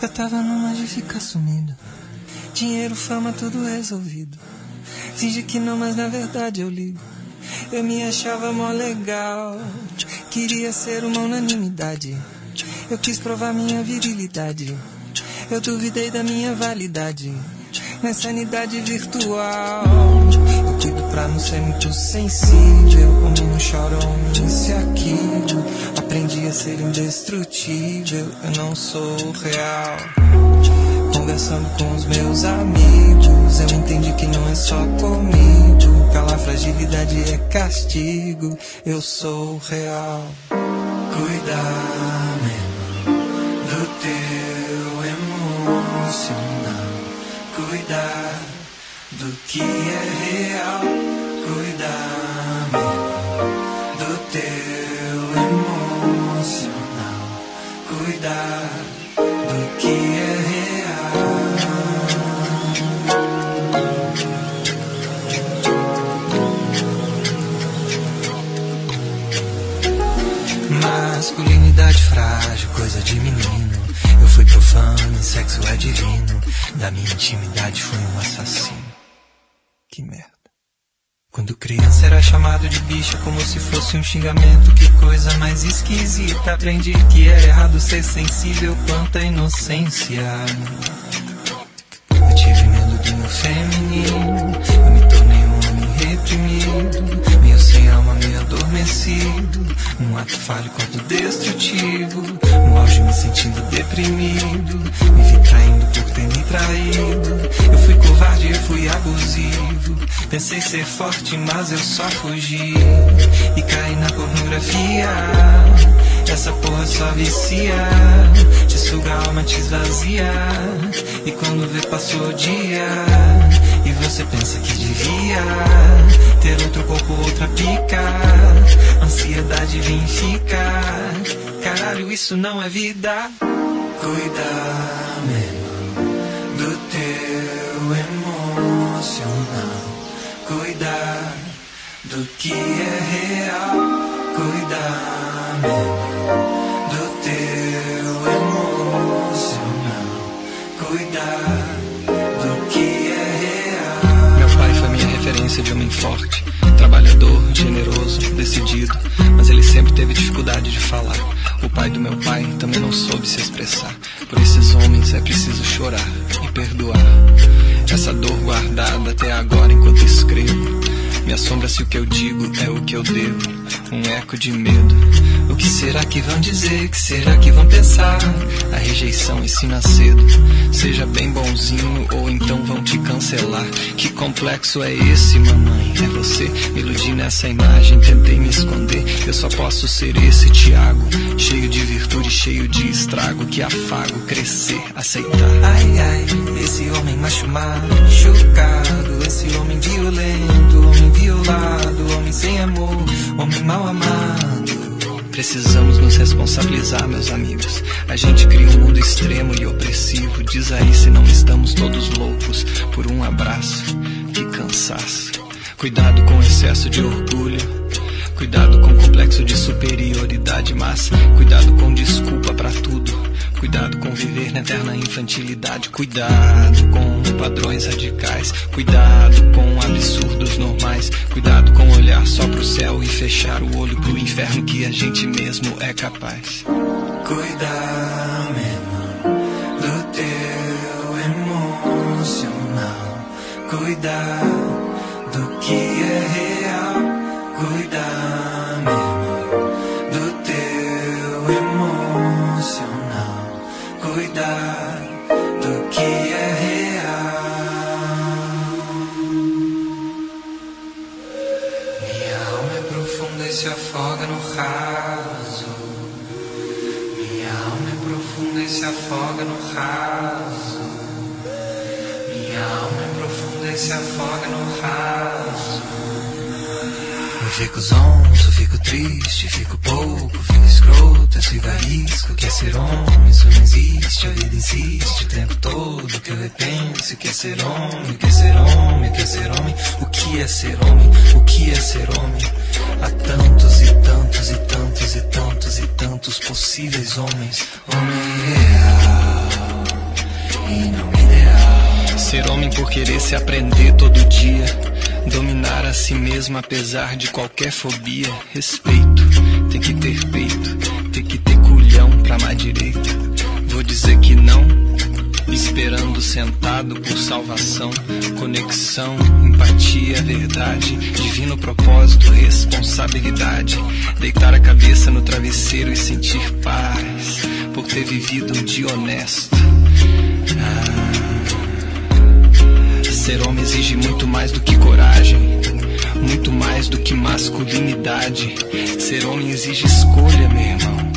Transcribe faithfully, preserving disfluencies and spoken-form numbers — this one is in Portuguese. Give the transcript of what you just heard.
Eu tava numa de ficar sumido. Dinheiro, fama, tudo resolvido. Finge que não, mas na verdade eu ligo. Eu me achava mó legal. Queria ser uma unanimidade. Eu quis provar minha virilidade. Eu duvidei da minha validade nessa sanidade virtual. Eu cuido pra não ser muito sensível. Homem não chora, homem se aquilo. Aprendi a ser indestrutível. Eu não sou real. Conversando com os meus amigos, eu entendi que não é só comigo. Calar fragilidade é castigo. Eu sou real. Cuidar-me do teu emocional. Cuidar do que é real. Cuidar-me do teu emocional. Cuidar do que é real. Masculinidade frágil, coisa de menino. Eu fui profano e sexo é divino. Da minha intimidade fui um assassino. Que merda. Quando criança era chamado de bicha como se fosse um xingamento. Que coisa mais esquisita. Aprendi que era errado ser sensível quanto a inocência. Eu tive medo do meu feminino. Eu me tornei um homem reprimido, meio sem alma, meio adormecido. Um ato falho autodestrutivo. No auge me sentindo deprimido. Me vi traindo por ter me traído. Eu fui covarde, eu fui abusivo. Pensei ser forte, mas eu só fugi. E caí na pornografia. Essa porra só vicia. Te suga a alma, te esvazia. E quando vê passou o dia. E você pensa que devia ter outro corpo, outra pica. Ansiedade vem ficar. Caralho, isso não é vida. Cuidar-me do teu emocional. Cuidar do que é real. Cuidar-me do teu emocional. Cuidar do que é real. Meu pai foi minha referência de homem forte, trabalhador, generoso, decidido. Mas ele sempre teve dificuldade de falar. O pai do meu pai também não soube se expressar. Por esses homens é preciso chorar e perdoar. Essa dor guardada até agora enquanto escrevo me assombra se o que eu digo é o que eu devo. Um eco de medo. O que será que vão dizer? O que será que vão pensar? A rejeição ensina cedo. Seja bem bonzinho ou então vão te cancelar. Que complexo é esse, mamãe? É você? Me iludi nessa imagem, tentei me esconder. Eu só posso ser esse Tiago, cheio de virtude, cheio de estrago. Que afago, crescer, aceitar. Ai, ai, esse homem macho machucado. Esse homem violento, homem violado. Homem sem amor, homem mal amado. Precisamos nos responsabilizar, meus amigos. A gente cria um mundo extremo e opressivo. Diz aí se não estamos todos loucos por um abraço. Que cansaço. Cuidado com o excesso de orgulho. Cuidado com o complexo de superioridade. Mas cuidado com desculpa pra tudo. Cuidado com viver na eterna infantilidade. Cuidado com padrões radicais. Cuidado com absurdos normais. Cuidado com olhar só pro céu e fechar o olho pro inferno que a gente mesmo é capaz. Cuidar-me do teu emocional. Cuidar do que é real. Cuidar-me do teu emocional. Cuidar do que é real. Minha alma é profunda e se afoga no raso. Minha alma é profunda e se afoga no raso. Minha alma é profunda e se afoga no raso. Eu fico zonzo, fico triste, fico pouco, fico escroto, eu sigo a risco. Quer ser homem, isso não existe, a vida insiste o tempo todo que eu repenso. Quer ser homem, quer ser homem, quer ser homem. O que é ser homem, o que é ser homem? Há tantos e tantos e tantos e tantos e tantos possíveis homens. Homem real. não ideal. Ser homem por querer se aprender todo dia, dominar a si mesmo apesar de qualquer fobia. Respeito, tem que ter peito, tem que ter culhão pra amar direito. Vou dizer que não, esperando sentado por salvação. Conexão, empatia, verdade, divino propósito, responsabilidade. Deitar a cabeça no travesseiro e sentir paz por ter vivido um dia honesto. Ah, ser homem exige muito mais do que coragem, muito mais do que masculinidade. Ser homem exige escolha, meu irmão.